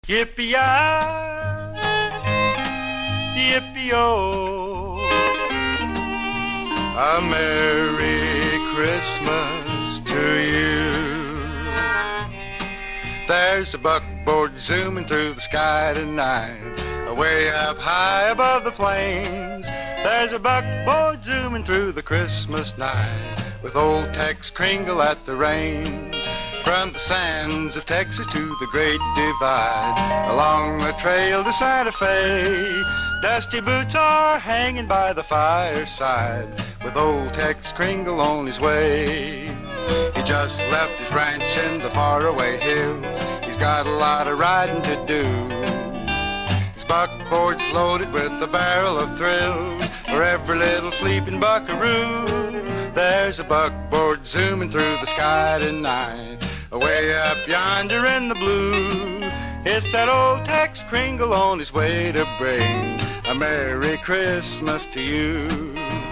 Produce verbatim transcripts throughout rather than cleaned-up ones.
Yippee-yi, yippee-oh, a Merry Christmas to you. There's a buckboard zooming through the sky tonight, way up high above the plains. There's a buckboard zooming through the Christmas night, with old Tex Kringle at the reins. From the sands of Texas to the Great Divide, along the trail to Santa Fe, dusty boots are hanging by the fireside, with old Tex Kringle on his way. He just left his ranch in the faraway hills. He's got a lot of riding to do. His buckboard's loaded with a barrel of thrills for every little sleeping buckaroo. There's a buckboard zooming through the sky tonight, away up yonder in the blue. It's that old Tex Kringle on his way to bring a Merry Christmas to you.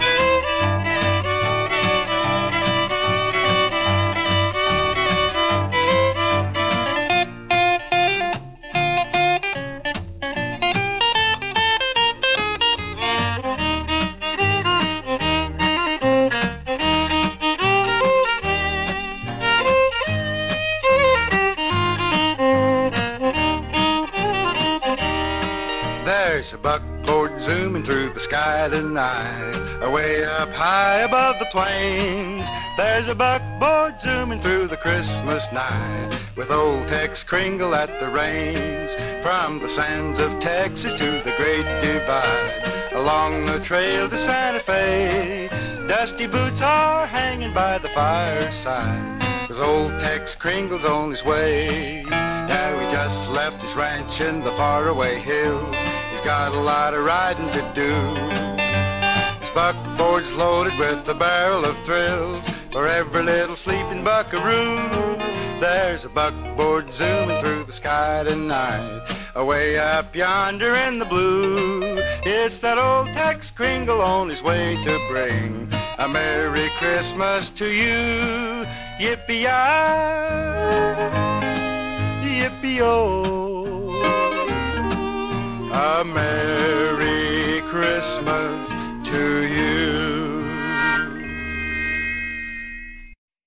There's a buckboard zooming through the sky tonight, away up high above the plains. There's a buckboard zooming through the Christmas night, with old Tex Kringle at the reins. From the sands of Texas to the Great Divide, along the trail to Santa Fe, dusty boots are hanging by the fireside, 'cause old Tex Kringle's on his way. Now he just left his ranch in the faraway hills. Got a lot of riding to do. His buckboard's loaded with a barrel of thrills for every little sleeping buckaroo. There's a buckboard zooming through the sky tonight, away up yonder in the blue. It's that old Tex Kringle on his way to bring a Merry Christmas to you. Yippee-yi, yippee-oh, a Merry Christmas to you.